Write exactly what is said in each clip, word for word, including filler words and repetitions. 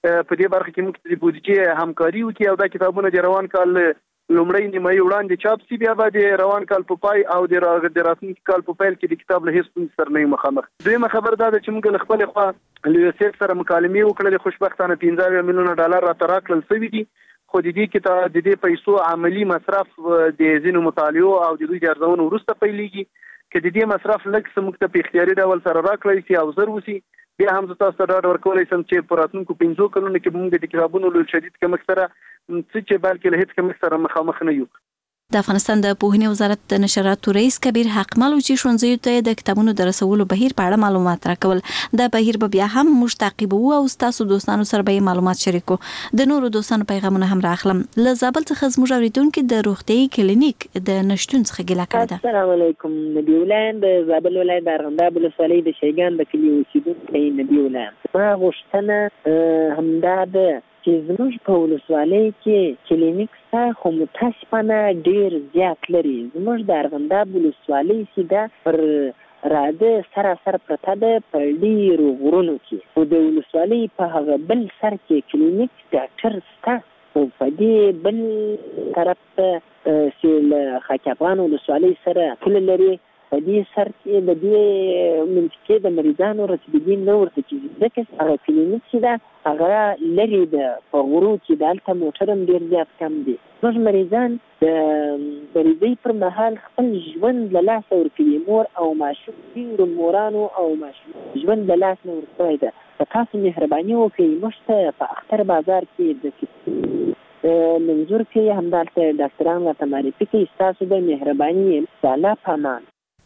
په دې برخه کې موږ د بودیجې همکاري وکړو او دا کتابونه د روان کال لومړی نیمایي وړاندې چاپ شي، بیا به د روان کال په پای او د راتلونکي کال په پیل کې د کتاب له هیڅ ستونزې سره نه یو مخامخ. دویمه خبر دا ده چې موږ له خپلې خوا له یوسف سره مکالمې وکړلې، خوشبختانه پنځه اویا میلیونه ډالر راته راکړل شوي دي، خو د دې کتاب د دې پیسو عملی مصرف د ځینو مطالعو او د دوی د ارزونو وروسته پیلېږي. که د دې مصرف لږ څه موږ ته په اختیاري ډول سره راکړی شي او زر وشي، بیا هم زه تاسو ته ډاډ ورکولی شم چې په راتلونکو پنځو کلونو کې به موږ د کتابونو له شدید کمښت سره څه چې بلکې له هېڅ کمښت سره مخامخ نه یو. د افغانستان د پوهنې وزارت د نشراتو رئیس کبیر حقمل چې ښوونځیو ته د کتابونو د رسولو بهیر په اړه معلومات راکول. دا بهیر به بیا هم موږ تعقیبوو او ستاسو دوستانو سره به معلومات شریکو. د نورو دوستانو پیغامونه هم راخلم. له زابل څخه زموږ اوریدونکو د روغتیايي کلینیک د نشټون څخه ګیله کړې ده. السلام علیکم. نبی ولایت د زابل ولایت د ارغنداب ولسوالۍ د شیګان د کلي اوسیدونکی نبی ولایت. ما غوښتنه همدا ده چې زموږ په ولسوالۍ کې کلینیک شته، خو متاسفانه ډېر زیات لري. زموږ د ارغنداب ولسوالۍ چې ده پر راده سراسر پرته ده په ډېرو غرونو کې، خو د ولسوالۍ په هغه بل سر کې کلینیک ډاکټر شته، خو په دې بل طرف ته چې له خاک افغان ولسوالۍ سره پوله لري، په دې سر کې د دې منطقې د مریضانو رسیدګي نه ورته کېږي، ځکه هغه کلینیک چې ده هغه لرې ده په غرو کې، د هلته موټر هم ډېر زیات کم دی. زموږ مریضان د مریضۍ پر مهال خپل ژوند له لاسه ورکوي، مور او ماشوم، ډېرو مورانو او ماشوم ژوند له لاس نه ورکوی ده. په تاسو مهرباني وکړئ، موږ ته په اختر بازار کې د منظور کې همدلته ډاکټران راته معرفي کوي. ستاسو د مهرباني د الله په امان.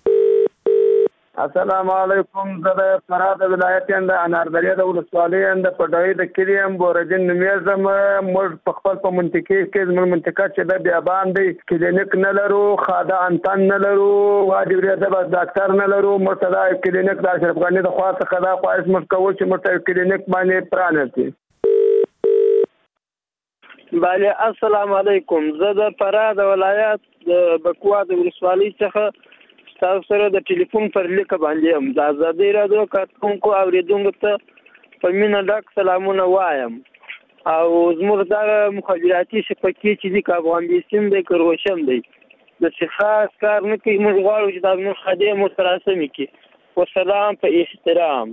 السلام علیکم. زه د فراه د ولایت یم، د اناردریا د ولسوالۍ یم، د پټوۍ د کلي یم، بورجین نومیږم. موږ په خپل په منطقې کې زموږ منطقه چې ده بیابان دی، کلینیک نه لرو، خاده انتن نه لرو، وادي وریځه بس ډاکټر نه لرو. موږ ته دا کلینیک د اشرف غني د خوا څخه دا خواهش موږ کوو چې موږ ته کلینیک باندې پرانیستي. بله السلام علیکم. زه د فراه د ولایت د بکوا د ولسوالۍ څخه تاسو سره د ټلیفون پر لیکه باندې یم. د ازادۍ راډیو کارکونکو اوریدونکو ته په مینه ډک سلامونه وایم، او زموږ دغه مخابراتي شبکې چې دي که افغان بیسیم دی که روشن دی د څه خاص کار نه کوي. موږ غواړو چې دا زموږ خدۍ مو سره سمې کړي. وسلام په احترام.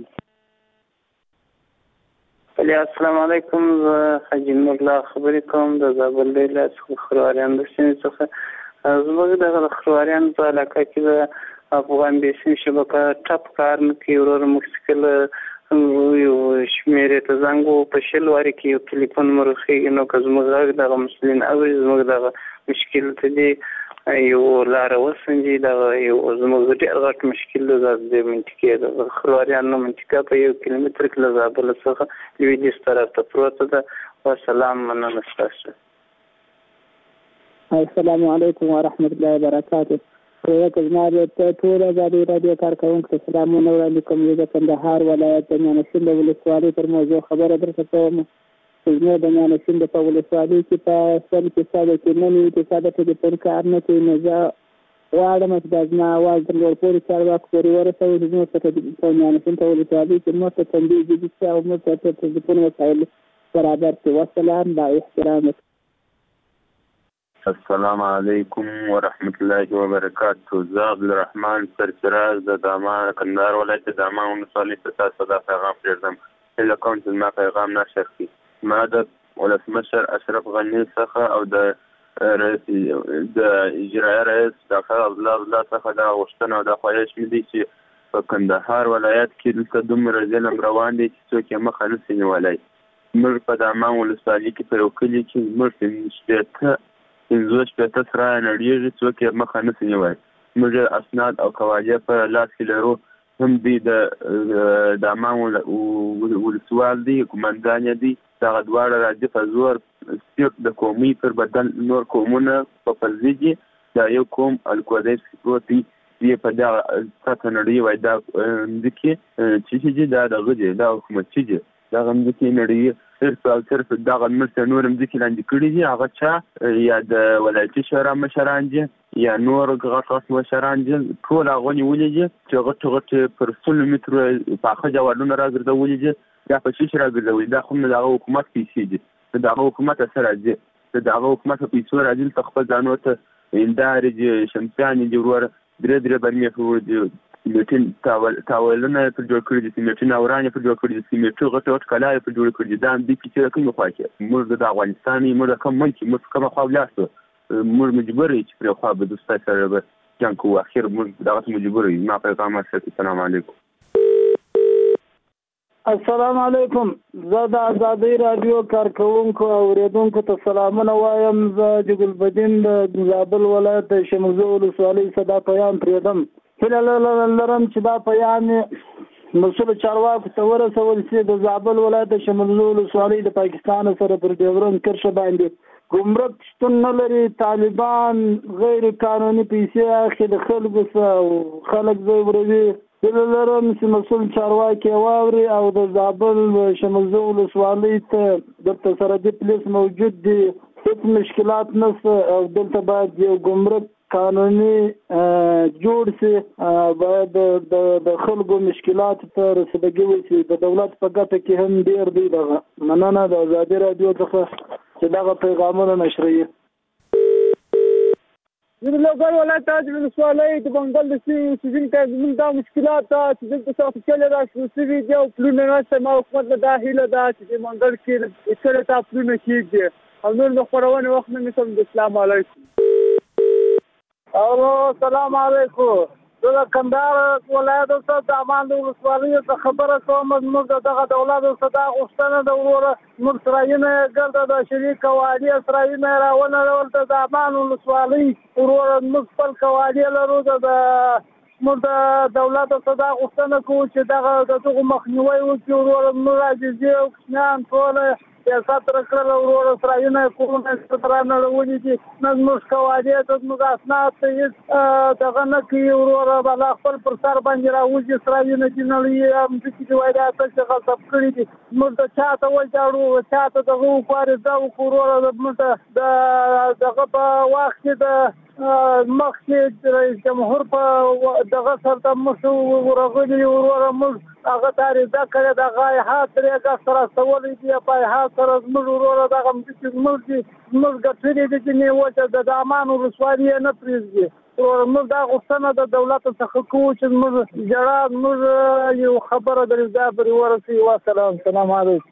السلام علیکم. زه حاجي نور الله خبرې کوم د زابل ولایت څخه، خرواريان د سیمې څخه. زموږ دغه خرواريان په علاقه کې د افغان بیسیم شبکه ټپ کار نه کوي. ورور مشکل یو شمېرې ته زنګ و، په شل وارې کې یو ټلیفون مو رخېږي، نو که زموږ غږ دغه مسلین اوري، زموږ دغه مشکل ته دی یو لاره وسنجي. دغه یو زموږ ډېر غټ مشکل دی. د دې منطقې د خرواريانو منطقه په یو کیلومتر کې له زابل څخه لویدیځ طرف ته پروته ده. والسلام، مننه ستاسو. السلام علیکم ورحمت الله وبرکاته. پرویت زما د ټول ازادۍ راډیو کارکوونکو ته سلامونه وړاندې کوم. زه د کندهار ولایت د میانشین د ولسوالۍ پر موضوع خبره درته کوم. زموږ د میانشین د په ولسوالۍ کې په سل کې ساده کې نه وي چې ساده ټلیفون کار نه کوي، نو زه غواړم چې دا زما اواز د لوړ پوړي چارواکو پورې ورسوي چې زموږ په میانشین په ولسوالۍ کې موږ ته تنبیه جدي شي او موږ ته ټلیفون وسایل برابر کړي. والسلام، با احترام. السلام علیکم ورحمت الله وبرکاته. زه عبدالرحمن سرفراز د دامان کندهار ولایت د دامان ولسوالۍ څخه تاسو ته پیغام پرېږدم. هیله کوم چې زما پیغام نشر کړي. ما د ولسمشر اشرف غني څخه او د رئیس د اجرایه رئیس ډاکټر عبدالله عبدالله څخه دا غوښتنه او دا خواهش مې دی چې په کندهار ولایت کې دلته دومره ظلم روان دی چې څوک یې مخه نشي نیولی. موږ په دامان ولسوالۍ کې په یو کلي کې موږ شپېته پنځوس شپېته سرایه نړېږي، څوک یې مخه نشي نیولی. موږ اسناد او قواعد په لاس کې لرو. هم دوی د دامان ولسوال دی، قومندان یې دی، دغه دواړه راځي په زور صرف د قومي پر بدل نور قومونه په فرضي دي. دا یو قوم الکودی پروت دی، دی په دغه سطح نړۍ وایي دا ځمکې چې دي دا دغه دی، دا حکومت چې دی دغه ځمکې نړۍ صرف او صرف دغه مرسته نور ځمکې لاندې کړي دي. هغه چا یا د ولایتي شورا مشران دي یا نور غټ غټ مشران دي، ټول هغه نیولي دي چې غټ غټ پر سلو مترو پاخه جوالونه راګرځولي دي دا په شیش راګرځوي دا خو نه د حکومت پیسې دي د حکومت سره راځي د حکومت پیسې راځي ته خپل ځانو ته اندارې دي شمسیانې دي ورور درې درې برمې فور دي سیمټین تاولونه پر جوړ کړي دي سیمټین اورانې پر جوړ کړي دي سیمټ غټ غټ کلاوي پر جوړ کړي دي دا د پیسې کوم خوا کې موږ د افغانستان موږ کوم ملک موږ کوم خوا ولاړو موږ مجبور یو چې پر خوا به دوستای سره به څنګه کو اخر موږ دغه مجبور یو ما پیغام سره السلام علیکم السلام علیکم زه د آزادۍ رادیو کارکونکو او اوریدونکو ته سلامونه وایم زه جګل بدین د زابل ولایت د شمزو ولسوالۍ صدا پیام پرېدم هیله لرم چې دا پیام مسؤل چارواکو ته ورسول شي د زابل ولایت د شمزو ولسوالۍ د پاکستان سره پر ډیورن کرښه باندې ګمرک شتون نه لري طالبان غیر قانوني پیسې اخلي د خلکو څخه خلک زوروي هیله لرم چې مسؤل چارواکي واوري او د زابل شمزو ولسوالۍ ته دلته سرحدي پولیس موجود دي هیڅ مشکلات نشته او دلته باید یو ګمرک قانوني جوړ شي باید د خلکو مشکلات ته رسیدګي وشي د دولت په ګټه کې هم ډیر دی دغه مننه د آزادۍ رادیو څخه چې دغه پیغامونه نشروي د لوګر ولایت د ولسوالۍ د بنګل د سیزونکو زموږ دا مشکلات چې دلته څه چلې راشي سوي دي او پلونه نشته ما حکومت له دا هیله ده چې د بنګل کې څه ته پلونه کېږي او نور د خبرونه وخت نه مسم السلام علیکم او السلام علیکم د کندهار ولایت د دامان د ولسوالۍ څخه خبره کوم موږ دغه دولت صدا غوښتنه د وروره موږ سرایونه ګرځا د شریک قواعد سرایونه راونه ولته د دامان ولسوالۍ وروره موږ خپل قواعد لرو د موږ د دولت صدا غوښتنه کوو چې دغه دغه مخنیوي وکړي وروره موږ راځي او کښنان ټول یا ساتره کړل وروره سرایونه کوونه سترانه ورونی دي نظم قواعد د موږ اسناد ته دغه نه کوي وروره بل خپل پر سر باندې راوځي سرایونه دي نه لري هم چې وایي تاسو غلط کړی دي موږ د چاته وځاړو چاته دغه وپاره دا وروره د دغه په وخت د مخکې رئیس جمهور په دغه سره مشو ورغلي وروره موږ هغه تاریخ کړه د غایحات طریقه سره سوالې دی په هغه سره موږ وروره دغه موږ موږ ګټلې دي چې نه وځه د دامان ولسوالۍ نه پریږدي موږ دا غوښتنه د دولت څخه کوو چې موږ جړا موږ یو خبره درځه پرې ورسي والسلام السلام علیکم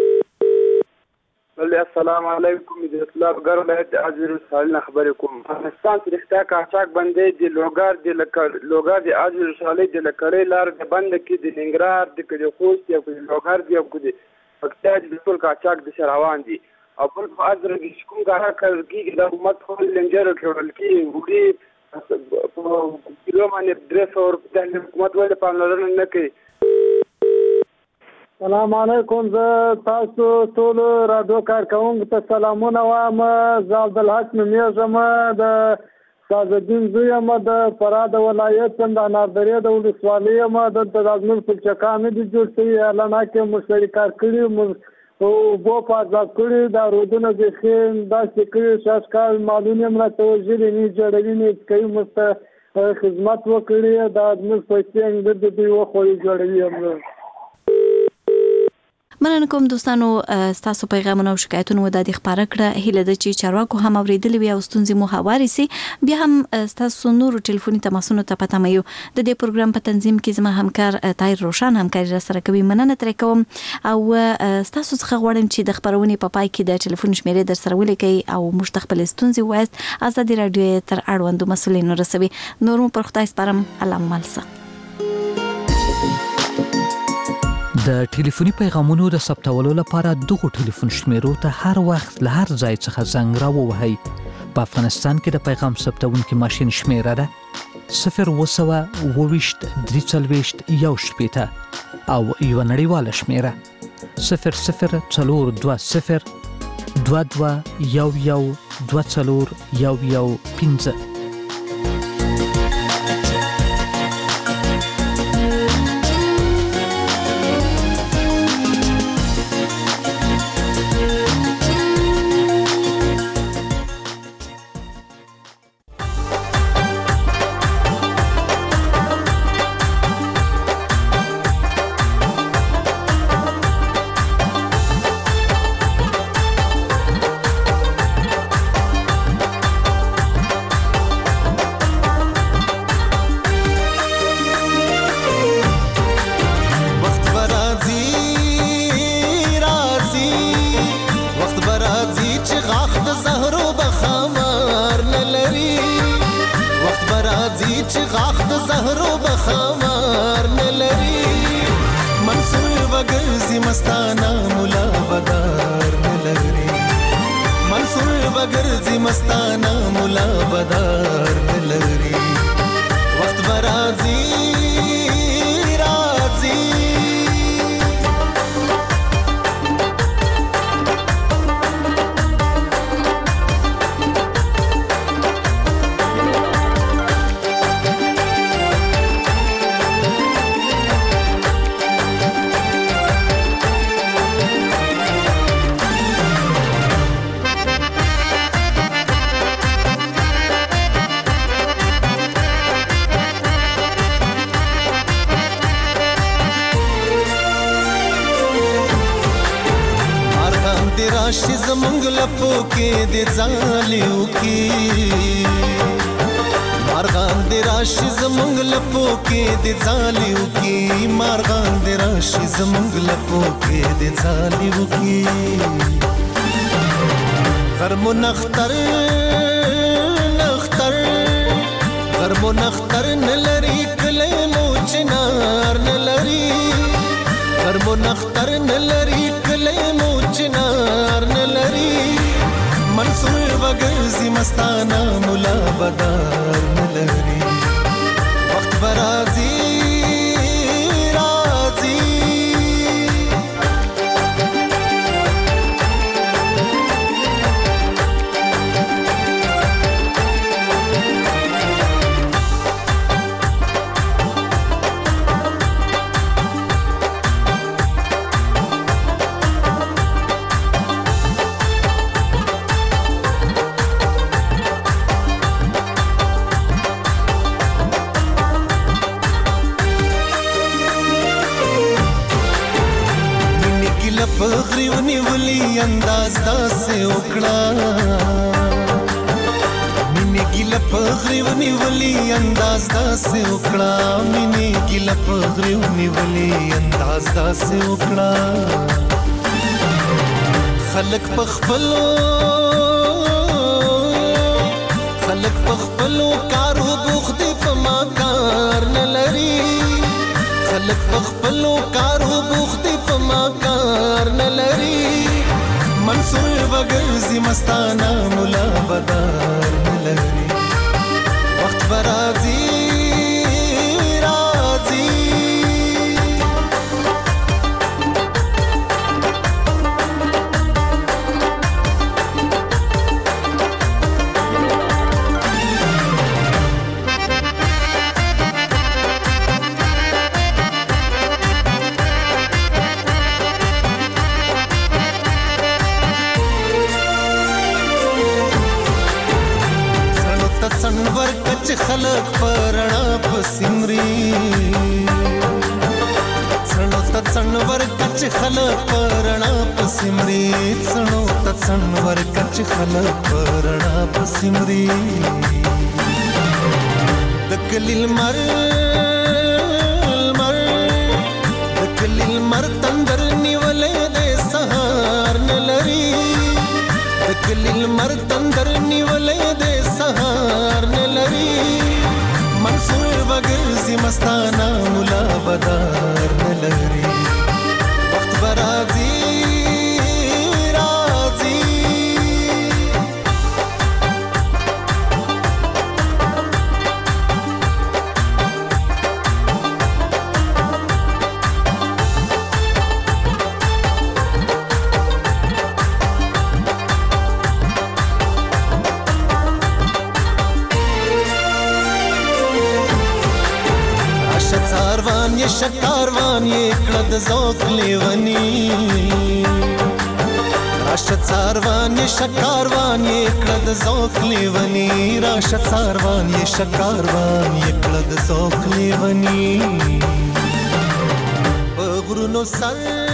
السلام علیکم د اسلام ګر ولایت اجر سالنه خبرې کوم افغانستان چې اختیار کاچاک باندې د لوګار د لوګار د اجر سالې د لکړې لار د بند کې د ننګرهار د کډي خوست یا د لوګار دی او د پکتیا د ټول کاچاک د روان دي او په اجر کې کوم کار کوي د حکومت خو لنجر کړل کې وړي په کیلو باندې درې سوه د حکومت ولې پاملرنه نه کوي السلام علیکم زه تاسو ټول رادیو کارکونکو ته سلامونه وایم زه عبدالحق نومیږم د سازالدین زوی یم د فراه د ولایت څخه د اناردرې د ولسوالۍ یم دلته د ازمیر پلچکانې دي جوړ شوي اعلانه کې موږ سړي کار کړي موږ اوبو په ازاد کړي دا رودونه بیخي داسې کړي چې اشکال معلوم یم راته وژلي نه جوړوي نه کوي موږ ته خدمت وکړي د ازمیر پیسې انګر د دوی وخوړي جوړوي یم مننه کوم دوستانو تاسو پیغامونه او شکایتونه ودادي خبره کړه هله د چی چارواکو هم اوریدلی وي او ستونزې مو هواري سي بیا هم تاسو نور ټلیفوني تماسونه ته پته مې د دې پروګرام په تنظیم کې زما همکار طاهر روشن همکاري را سره کوي مننه تر کوم او تاسو څخه غواړم چې د خبرونې په پای کې د ټلیفون شمیرې در سره ولیکي او موږ خپل ستونزې وایست آزادي رادیو تر اړوندو مسولینو رسوي نور مو پر خدای سپارم الله مالسه د ټلیفوني پیغامونو د ثبتولو لپاره دغه ټلیفون شمیرو ته هر وخت له هر ځای څخه زنګ راووهئ. په افغانستان کې د پیغام ثبتونکي ماشین شمیره ده صفر اوه سوه اوه ویشت درې څلوېښت یو شپېته او یوه نړیواله شمیره صفر صفر څلور دوه صفر دوه دوه یو یو دوه څلور یو یو پنځه. بګرځي مستانه مولا بدار نلري منصور بګرځي مستانه مولا بدار نلري وخت برازي رازي راشي زمونږ لپو کې د ځالیو کې مارغان د راشي زمونږ لپو کې د ځالیو کې مارغان د راشي زمونږ لپو کې د ځالیو کې غرمو نختر نختر غرمو نختر نلري کلی مو چنار نلري غرمو نختر نلري کلی مو چنار نلري منصور بګرځي مستانه مولا بدار نلري وخت برازي رازي پغری ونیولی انداز داسې وکړه مینې ګیله پغری ونیولی انداز داسې وکړه مینې ګیله پغری ونیولی انداز داسې وکړه خلک په خپلو خلک په خپلو کارو بوخت دي په ما کار نه لري خلک په خپلو کارو بوخت دي په ما کار نه لري منصور بګرځي مستانه مولا بدار نه لري وخت برازي رازي سنور کچ خلق پرنا پسمري سنو ت سنور کچ خلق پرنا پسمري سنو ت سنور کچ خلق پرنا پسمري دکلیل مر مر دکلیل مر تندر نیولې د سهار نلري دکلیل مر تندر نیولې د سهار نلري منصور بګرځي مستانه مولا بدار نلري وخت برازي رازي کاروان یہ شکاروان یہ کړه ذوق لیونی راشد ساروان یہ شکاروان یہ کړه ذوق لیونی راشد ساروان یہ شکاروان یہ کړه ذوق لیونی غرونو سر